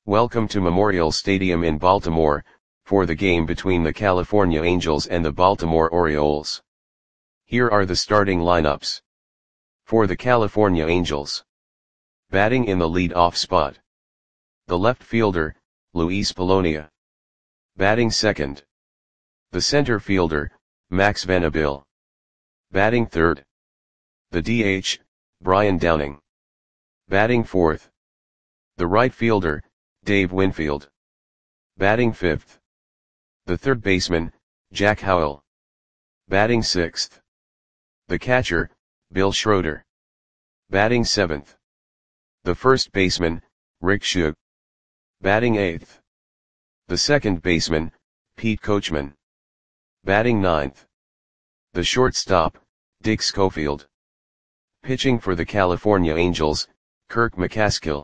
Welcome to Memorial Stadium in Baltimore, for the game between the California Angels and the Baltimore Orioles. Here are the starting lineups. For the California Angels. Batting in the lead-off spot. The left fielder, Luis Polonia. Batting second. The center fielder, Max Venable. Batting third. The DH, Brian Downing. Batting fourth. The right fielder, Dave Winfield. Batting fifth. The third baseman, Jack Howell. Batting sixth. The catcher, Bill Schroeder. Batting seventh. The first baseman, Rick Shug. Batting eighth. The second baseman, Pete Coachman. Batting ninth. The shortstop, Dick Schofield. Pitching for the California Angels, Kirk McCaskill.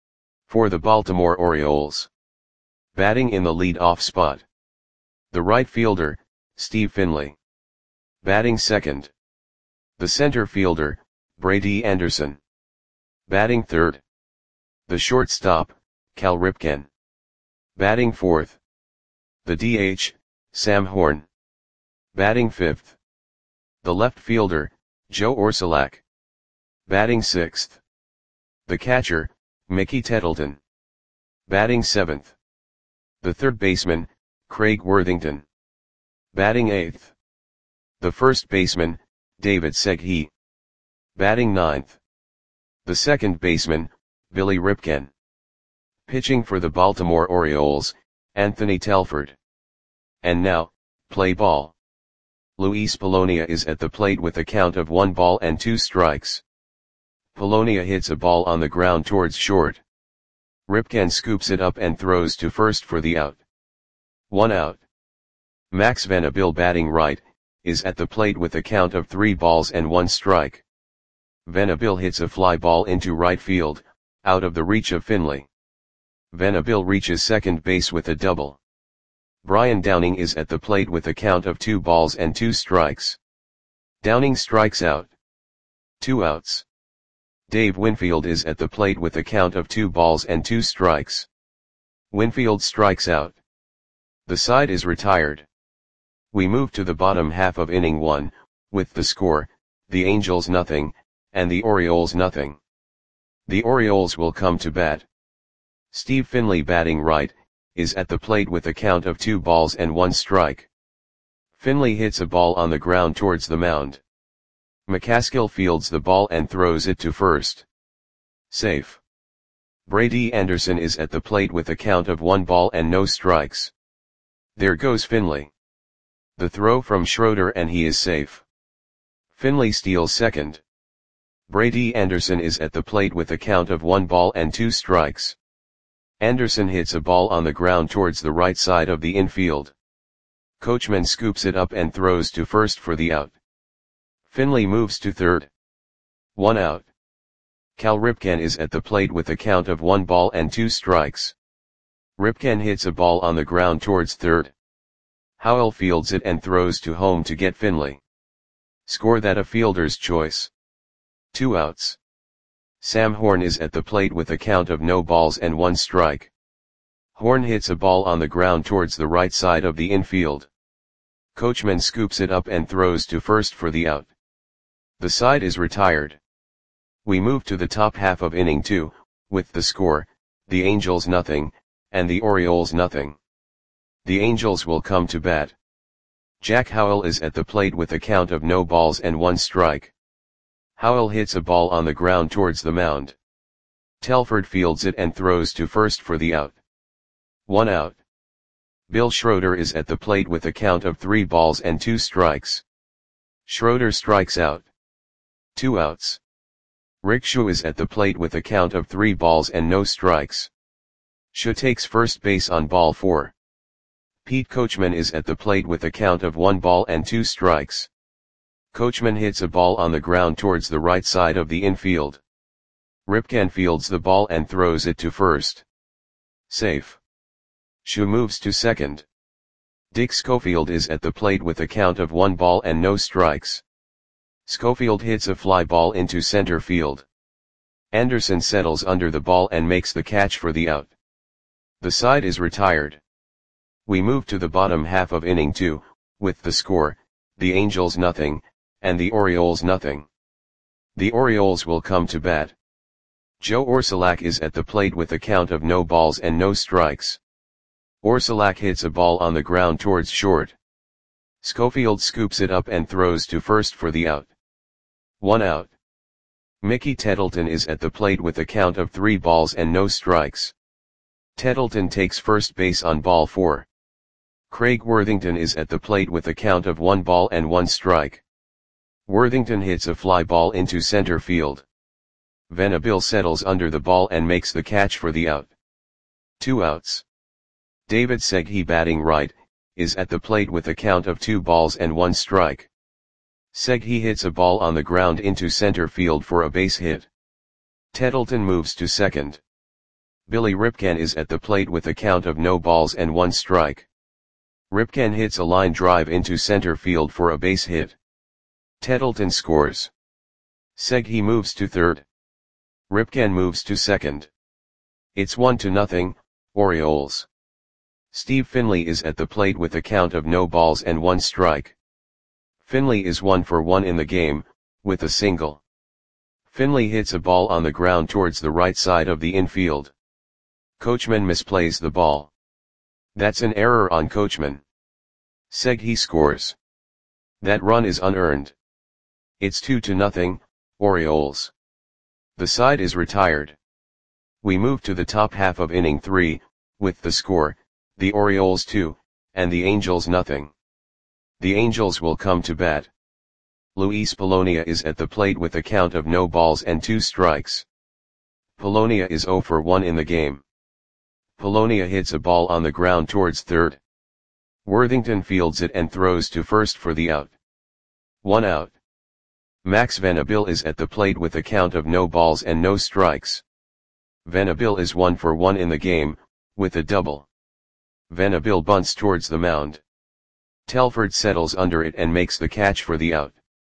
For the Baltimore Orioles. Batting in the lead-off spot. The right fielder, Steve Finley. Batting second. The center fielder, Brady Anderson. Batting third. The shortstop, Cal Ripken. Batting fourth. The DH, Sam Horn. Batting fifth. The left fielder, Joe Orsulak. Batting sixth. The catcher, Mickey Tettleton. Batting seventh. The third baseman, Craig Worthington. Batting eighth. The first baseman, David Seghi. Batting ninth. The second baseman, Billy Ripken. Pitching for the Baltimore Orioles, Anthony Telford. And now, play ball. Luis Polonia is at the plate with a count of 1 ball and 2 strikes. Polonia hits a ball on the ground towards short. Ripken scoops it up and throws to first for the out. 1 out. Max Venable, batting right, is at the plate with a count of 3 balls and 1 strike. Venable hits a fly ball into right field, out of the reach of Finley. Venable reaches second base with a double. Brian Downing is at the plate with a count of 2 balls and 2 strikes. Downing strikes out. 2 outs. Dave Winfield is at the plate with a count of 2 balls and 2 strikes. Winfield strikes out. The side is retired. We move to the bottom half of inning 1, with the score, the Angels nothing, and the Orioles nothing. The Orioles will come to bat. Steve Finley, batting right, is at the plate with a count of 2 balls and 1 strike. Finley hits a ball on the ground towards the mound. McCaskill fields the ball and throws it to first. Safe. Brady Anderson is at the plate with a count of 1 ball and no strikes. There goes Finley. The throw from Schroeder and he is safe. Finley steals second. Brady Anderson is at the plate with a count of 1 ball and 2 strikes. Anderson hits a ball on the ground towards the right side of the infield. Coachman scoops it up and throws to first for the out. Finley moves to third. 1 out. Cal Ripken is at the plate with a count of 1 ball and 2 strikes. Ripken hits a ball on the ground towards third. Howell fields it and throws to home to get Finley. Score that a fielder's choice. 2 outs. Sam Horn is at the plate with a count of no balls and 1 strike. Horn hits a ball on the ground towards the right side of the infield. Coachman scoops it up and throws to first for the out. The side is retired. We move to the top half of inning 2, with the score, the Angels nothing, and the Orioles nothing. The Angels will come to bat. Jack Howell is at the plate with a count of no balls and 1 strike. Howell hits a ball on the ground towards the mound. Telford fields it and throws to first for the out. 1 out. Bill Schroeder is at the plate with a count of 3 balls and 2 strikes. Schroeder strikes out. 2 outs. Rick Shug is at the plate with a count of 3 balls and no strikes. Shug takes first base on ball 4. Pete Coachman is at the plate with a count of 1 ball and 2 strikes. Coachman hits a ball on the ground towards the right side of the infield. Ripken fields the ball and throws it to first. Safe. Shug moves to second. Dick Schofield is at the plate with a count of 1 ball and no strikes. Schofield hits a fly ball into center field. Anderson settles under the ball and makes the catch for the out. The side is retired. We move to the bottom half of inning 2, with the score, the Angels nothing, and the Orioles nothing. The Orioles will come to bat. Joe Orsulak is at the plate with a count of no balls and no strikes. Orsulak hits a ball on the ground towards short. Schofield scoops it up and throws to first for the out. 1 out. Mickey Tettleton is at the plate with a count of 3 balls and no strikes. Tettleton takes first base on ball 4. Craig Worthington is at the plate with a count of 1 ball and 1 strike. Worthington hits a fly ball into center field. Venable settles under the ball and makes the catch for the out. 2 outs. David Seghi, batting right, is at the plate with a count of 2 balls and 1 strike. Seghi hits a ball on the ground into center field for a base hit. Tettleton moves to second. Billy Ripken is at the plate with a count of no balls and 1 strike. Ripken hits a line drive into center field for a base hit. Tettleton scores. Seghi moves to third. Ripken moves to second. It's 1-0, Orioles. Steve Finley is at the plate with a count of no balls and 1 strike. Finley is 1 for 1 in the game, with a single. Finley hits a ball on the ground towards the right side of the infield. Coachman misplays the ball. That's an error on Coachman. Seghi scores. That run is unearned. It's 2-0, Orioles. The side is retired. We move to the top half of inning 3, with the score, the Orioles 2, and the Angels nothing. The Angels will come to bat. Luis Polonia is at the plate with a count of no balls and 2 strikes. Polonia is 0 for 1 in the game. Polonia hits a ball on the ground towards third. Worthington fields it and throws to first for the out. 1 out. Max Venable is at the plate with a count of no balls and no strikes. Venable is 1 for 1 in the game, with a double. Venable bunts towards the mound. Telford settles under it and makes the catch for the out.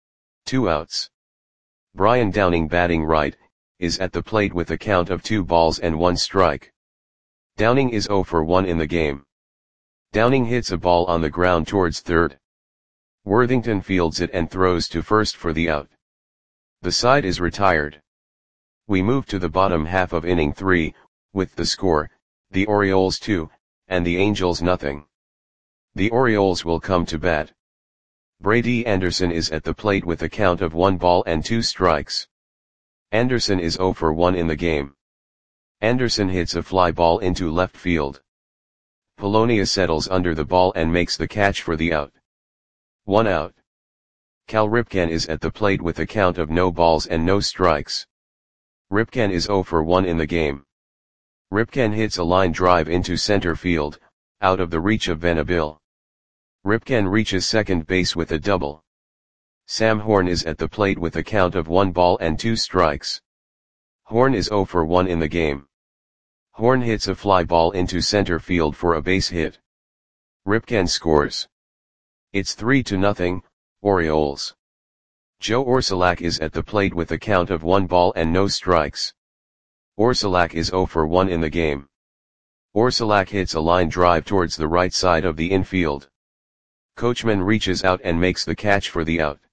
2 outs. Brian Downing, batting right, is at the plate with a count of 2 balls and 1 strike. Downing is 0 for 1 in the game. Downing hits a ball on the ground towards third. Worthington fields it and throws to first for the out. The side is retired. We move to the bottom half of inning 3, with the score, the Orioles 2, and the Angels nothing. The Orioles will come to bat. Brady Anderson is at the plate with a count of 1 ball and 2 strikes. Anderson is 0 for 1 in the game. Anderson hits a fly ball into left field. Polonia settles under the ball and makes the catch for the out. 1 out. Cal Ripken is at the plate with a count of no balls and no strikes. Ripken is 0 for 1 in the game. Ripken hits a line drive into center field, out of the reach of Venable. Ripken reaches second base with a double. Sam Horn is at the plate with a count of 1 ball and 2 strikes. Horn is 0 for 1 in the game. Horn hits a fly ball into center field for a base hit. Ripken scores. It's 3-0, Orioles. Joe Orsulak is at the plate with a count of 1 ball and no strikes. Orsulak is 0 for 1 in the game. Orsulak hits a line drive towards the right side of the infield. Coachman reaches out and makes the catch for the out.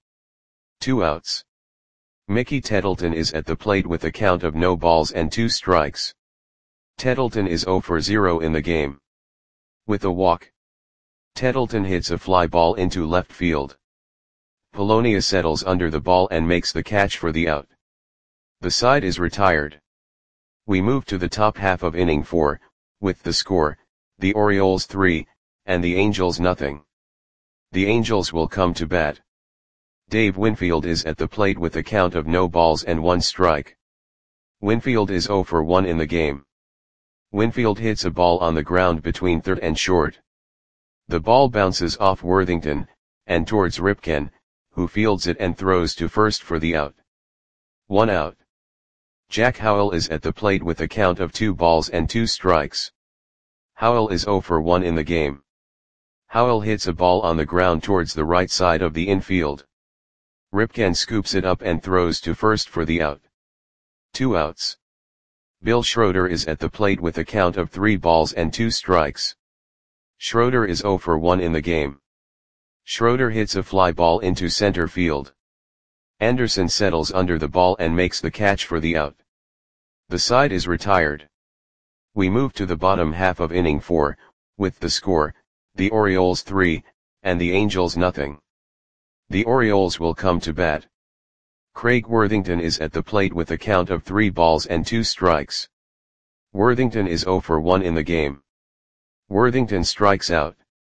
2 outs. Mickey Tettleton is at the plate with a count of no balls and 2 strikes. Tettleton is 0 for 0 in the game. With a walk, Tettleton hits a fly ball into left field. Polonia settles under the ball and makes the catch for the out. The side is retired. We move to the top half of inning 4, with the score, the Orioles 3, and the Angels nothing. The Angels will come to bat. Dave Winfield is at the plate with a count of no balls and 1 strike. Winfield is 0 for 1 in the game. Winfield hits a ball on the ground between third and short. The ball bounces off Worthington, and towards Ripken, who fields it and throws to first for the out. 1 out. Jack Howell is at the plate with a count of 2 balls and 2 strikes. Howell is 0 for 1 in the game. Howell hits a ball on the ground towards the right side of the infield. Ripken scoops it up and throws to first for the out. 2 outs. Bill Schroeder is at the plate with a count of 3 balls and 2 strikes. Schroeder is 0 for 1 in the game. Schroeder hits a fly ball into center field. Anderson settles under the ball and makes the catch for the out. The side is retired. We move to the bottom half of inning 4, with the score, the Orioles 3, and the Angels nothing. The Orioles will come to bat. Craig Worthington is at the plate with a count of 3 balls and 2 strikes. Worthington is 0 for 1 in the game. Worthington strikes out.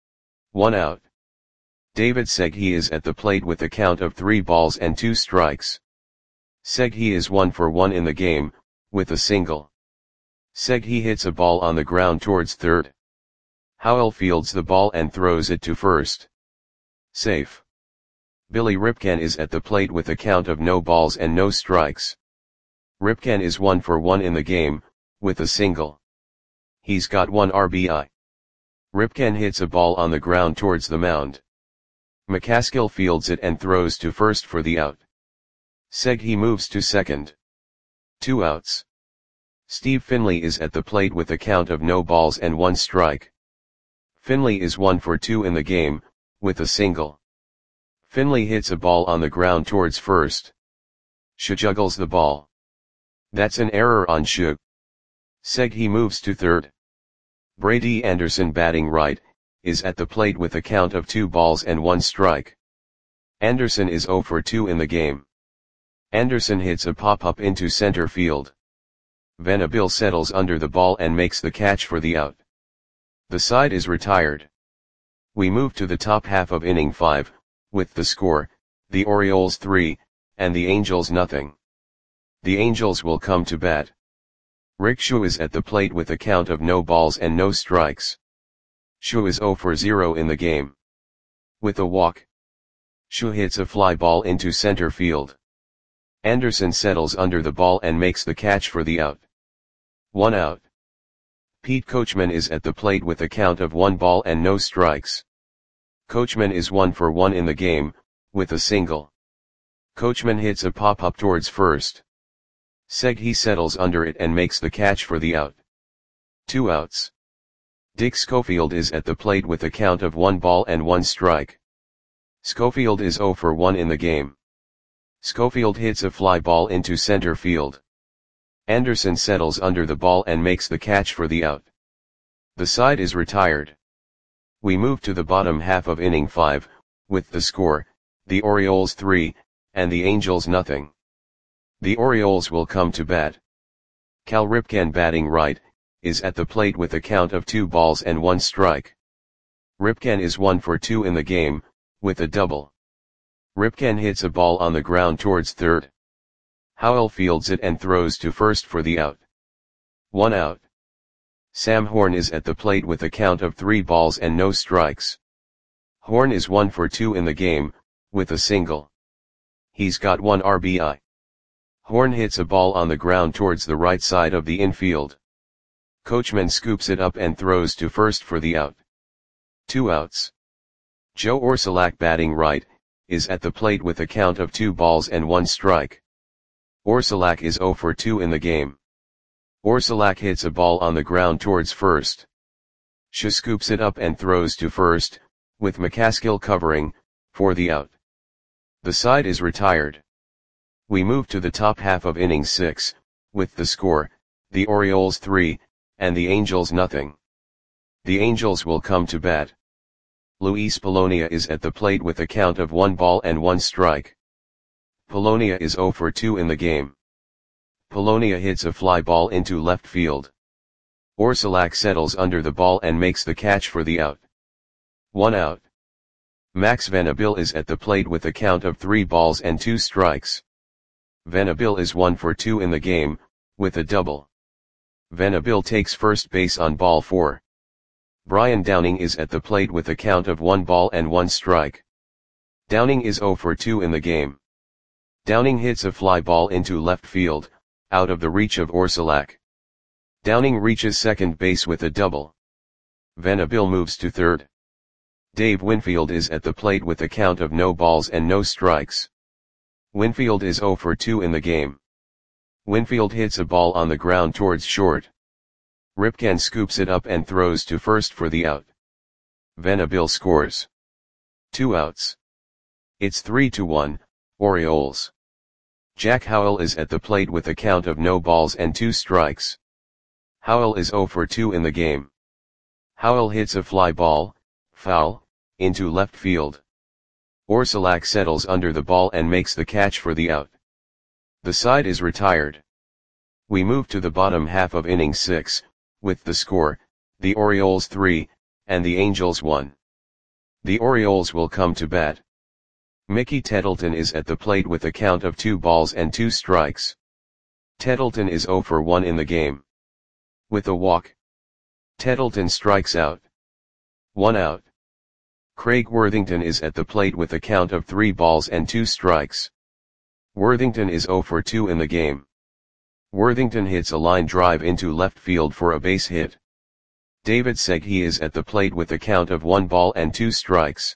1 out. David Segui is at the plate with a count of 3 balls and 2 strikes. Segui is 1 for 1 in the game, with a single. Segui hits a ball on the ground towards third. Howell fields the ball and throws it to first. Safe. Billy Ripken is at the plate with a count of no balls and no strikes. Ripken is 1 for 1 in the game, with a single. He's got 1 RBI. Ripken hits a ball on the ground towards the mound. McCaskill fields it and throws to first for the out. Segui moves to second. 2 outs. Steve Finley is at the plate with a count of no balls and 1 strike. Finley is 1 for 2 in the game, with a single. Finley hits a ball on the ground towards first. Shea juggles the ball. That's an error on Shea. Segui moves to third. Brady Anderson, batting right, is at the plate with a count of 2 balls and 1 strike. Anderson is 0 for 2 in the game. Anderson hits a pop-up into center field. Venable settles under the ball and makes the catch for the out. The side is retired. We move to the top half of inning 5, with the score, the Orioles 3, and the Angels nothing. The Angels will come to bat. Rick Shue is at the plate with a count of no balls and no strikes. Shue is 0 for 0 in the game. With a walk. Shue hits a fly ball into center field. Anderson settles under the ball and makes the catch for the out. 1 out. Pete Coachman is at the plate with a count of 1 ball and no strikes. Coachman is 1 for 1 in the game, with a single. Coachman hits a pop-up towards first. Segui settles under it and makes the catch for the out. 2 outs. Dick Schofield is at the plate with a count of 1 ball and 1 strike. Schofield is 0 for 1 in the game. Schofield hits a fly ball into center field. Anderson settles under the ball and makes the catch for the out. The side is retired. We move to the bottom half of inning 5, with the score, the Orioles 3, and the Angels nothing. The Orioles will come to bat. Cal Ripken, batting right, is at the plate with a count of 2 balls and 1 strike. Ripken is 1 for 2 in the game, with a double. Ripken hits a ball on the ground towards third. Howell fields it and throws to first for the out. 1 out. Sam Horn is at the plate with a count of 3 balls and no strikes. Horn is 1 for 2 in the game, with a single. He's got 1 RBI. Horn hits a ball on the ground towards the right side of the infield. Coachman scoops it up and throws to first for the out. 2 outs. Joe Orsulak, batting right, is at the plate with a count of 2 balls and 1 strike. Orsulak is 0 for 2 in the game. Orsulak hits a ball on the ground towards first. Shea scoops it up and throws to first, with McCaskill covering, for the out. The side is retired. We move to the top half of inning 6, with the score, the Orioles 3, and the Angels nothing. The Angels will come to bat. Luis Polonia is at the plate with a count of 1 ball and 1 strike. Polonia is 0 for 2 in the game. Polonia hits a fly ball into left field. Orsulak settles under the ball and makes the catch for the out. 1 out. Max Venable is at the plate with a count of 3 balls and 2 strikes. Venable is 1 for 2 in the game, with a double. Venable takes first base on ball 4. Brian Downing is at the plate with a count of 1 ball and 1 strike. Downing is 0 for 2 in the game. Downing hits a fly ball into left field, out of the reach of Orsulak. Downing reaches second base with a double. Venable moves to third. Dave Winfield is at the plate with a count of no balls and no strikes. Winfield is 0 for 2 in the game. Winfield hits a ball on the ground towards short. Ripken scoops it up and throws to first for the out. Venabil scores. 2 outs. It's 3-1, Orioles. Jack Howell is at the plate with a count of no balls and 2 strikes. Howell is 0 for 2 in the game. Howell hits a fly ball, foul, into left field. Orsulak settles under the ball and makes the catch for the out. The side is retired. We move to the bottom half of inning 6, with the score, the Orioles 3, and the Angels 1. The Orioles will come to bat. Mickey Tettleton is at the plate with a count of 2 balls and 2 strikes. Tettleton is 0 for 1 in the game. With a walk, Tettleton strikes out. 1 out. Craig Worthington is at the plate with a count of 3 balls and 2 strikes. Worthington is 0 for 2 in the game. Worthington hits a line drive into left field for a base hit. David Seghi is at the plate with a count of 1 ball and 2 strikes.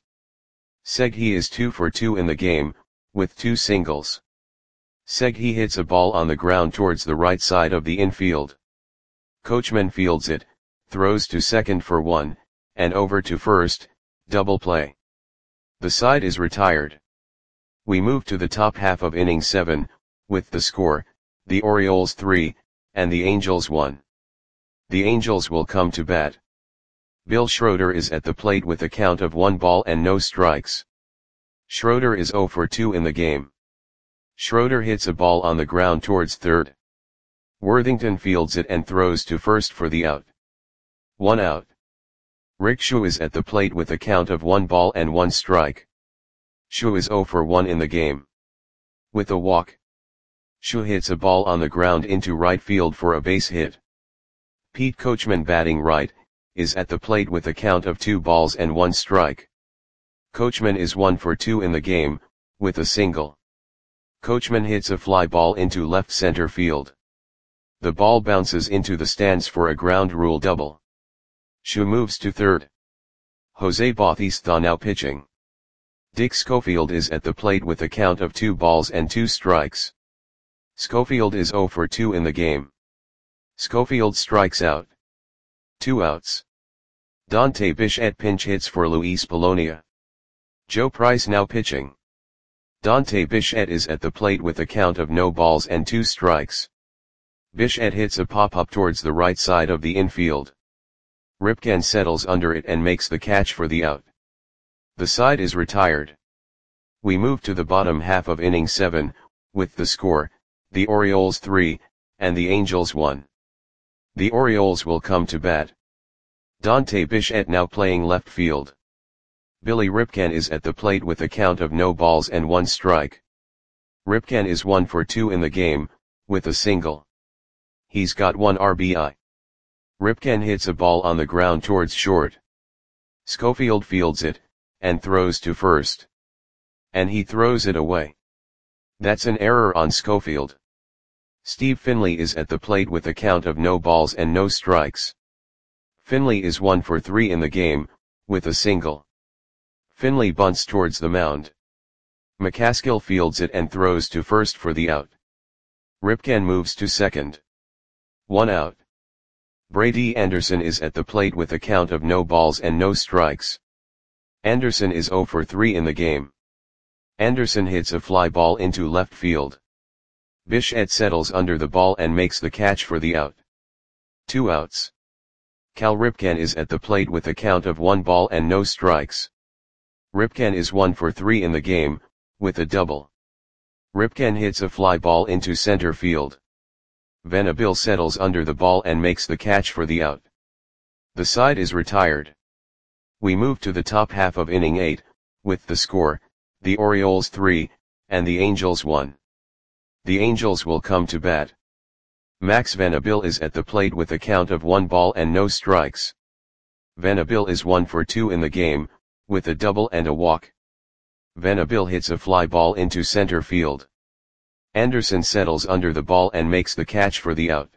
Seghi is 2 for 2 in the game, with 2 singles. Seghi hits a ball on the ground towards the right side of the infield. Coachman fields it, throws to second for 1, and over to first, double play. The side is retired. We move to the top half of inning 7, with the score, the Orioles 3, and the Angels 1. The Angels will come to bat. Bill Schroeder is at the plate with a count of 1 ball and no strikes. Schroeder is 0 for 2 in the game. Schroeder hits a ball on the ground towards third. Worthington fields it and throws to first for the out. 1 out. Rick Shu is at the plate with a count of 1 ball and 1 strike. Shu is 0 for 1 in the game. With a walk, Shu hits a ball on the ground into right field for a base hit. Pete Coachman, batting right, is at the plate with a count of 2 balls and 1 strike. Coachman is 1 for 2 in the game, with a single. Coachman hits a fly ball into left center field. The ball bounces into the stands for a ground rule double. Shu moves to third. Jose Bautista now pitching. Dick Schofield is at the plate with a count of 2 balls and 2 strikes. Schofield is 0 for 2 in the game. Schofield strikes out. 2 outs. Dante Bichette pinch hits for Luis Polonia. Joe Price now pitching. Dante Bichette is at the plate with a count of no balls and 2 strikes. Bichette hits a pop-up towards the right side of the infield. Ripken settles under it and makes the catch for the out. The side is retired. We move to the bottom half of inning 7, with the score, the Orioles 3, and the Angels 1. The Orioles will come to bat. Dante Bichette now playing left field. Billy Ripken is at the plate with a count of no balls and 1 strike. Ripken is 1 for 2 in the game, with a single. He's got 1 RBI. Ripken hits a ball on the ground towards short. Schofield fields it, and throws to first. And he throws it away. That's an error on Schofield. Steve Finley is at the plate with a count of no balls and no strikes. Finley is 1 for 3 in the game, with a single. Finley bunts towards the mound. McCaskill fields it and throws to first for the out. Ripken moves to second. 1 out. Brady Anderson is at the plate with a count of no balls and no strikes. Anderson is 0 for 3 in the game. Anderson hits a fly ball into left field. Bichette settles under the ball and makes the catch for the out. 2 outs. Cal Ripken is at the plate with a count of 1 ball and no strikes. Ripken is 1 for 3 in the game, with a double. Ripken hits a fly ball into center field. Venabil settles under the ball and makes the catch for the out. The side is retired. We move to the top half of inning 8, with the score, the Orioles 3, and the Angels 1. The Angels will come to bat. Max Venabil is at the plate with a count of 1 ball and no strikes. Venabil is 1 for 2 in the game, with a double and a walk. Venabil hits a fly ball into center field. Anderson settles under the ball and makes the catch for the out.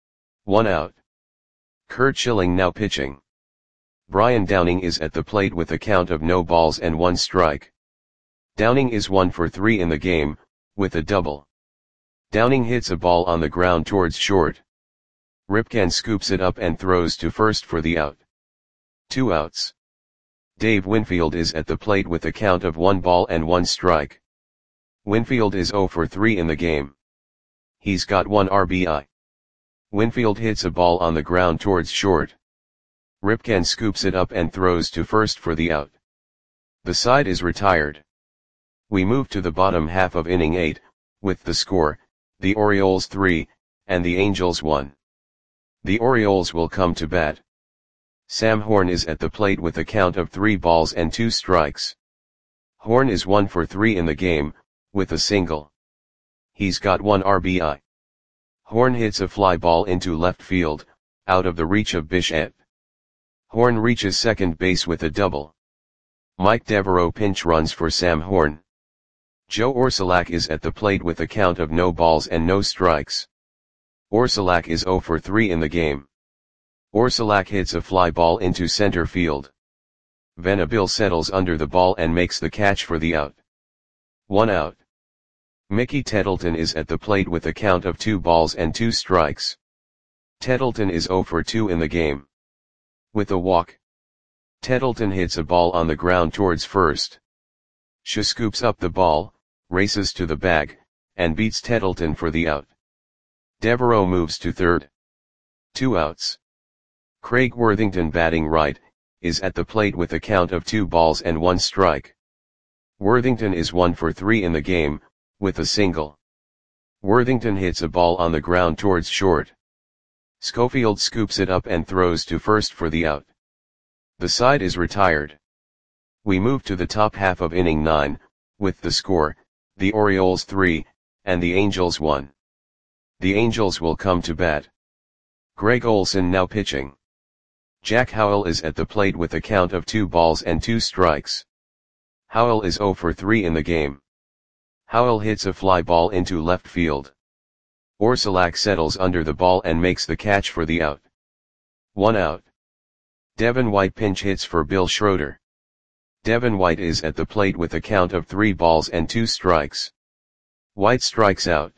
1 out. Curt Schilling now pitching. Brian Downing is at the plate with a count of no balls and 1 strike. Downing is 1 for 3 in the game, with a double. Downing hits a ball on the ground towards short. Ripken scoops it up and throws to first for the out. 2 outs. Dave Winfield is at the plate with a count of 1 ball and 1 strike. Winfield is 0 for 3 in the game. He's got 1 RBI. Winfield hits a ball on the ground towards short. Ripken scoops it up and throws to first for the out. The side is retired. We move to the bottom half of inning 8, with the score, the Orioles 3, and the Angels 1. The Orioles will come to bat. Sam Horn is at the plate with a count of 3 balls and 2 strikes. Horn is 1 for 3 in the game, with a single. He's got 1 RBI. Horn hits a fly ball into left field, out of the reach of Bichette. Horn reaches second base with a double. Mike Devereaux pinch runs for Sam Horn. Joe Orsulak is at the plate with a count of no balls and no strikes. Orsulak is 0 for 3 in the game. Orsulak hits a fly ball into center field. Venable settles under the ball and makes the catch for the out. 1 out. Mickey Tettleton is at the plate with a count of 2 balls and 2 strikes. Tettleton is 0 for 2 in the game. With a walk, Tettleton hits a ball on the ground towards first. Shah scoops up the ball, races to the bag, and beats Tettleton for the out. Devereaux moves to third. 2 outs. Craig Worthington, batting right, is at the plate with a count of 2 balls and 1 strike. Worthington is 1 for 3 in the game, with a single. Worthington hits a ball on the ground towards short. Schofield scoops it up and throws to first for the out. The side is retired. We move to the top half of inning 9, with the score, the Orioles 3, and the Angels 1. The Angels will come to bat. Greg Olson now pitching. Jack Howell is at the plate with a count of 2 balls and 2 strikes. Howell is 0 for 3 in the game. Howell hits a fly ball into left field. Orsulak settles under the ball and makes the catch for the out. 1 out. Devin White pinch hits for Bill Schroeder. Devin White is at the plate with a count of 3 balls and 2 strikes. White strikes out.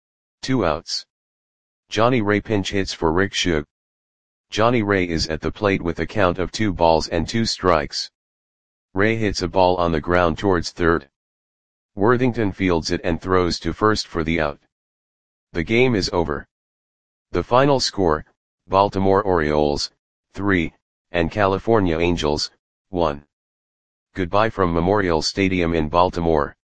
2 outs. Johnny Ray pinch hits for Rick Shug. Johnny Ray is at the plate with a count of 2 balls and 2 strikes. Ray hits a ball on the ground towards third. Worthington fields it and throws to first for the out. The game is over. The final score, Baltimore Orioles, 3, and California Angels, 1. Goodbye from Memorial Stadium in Baltimore.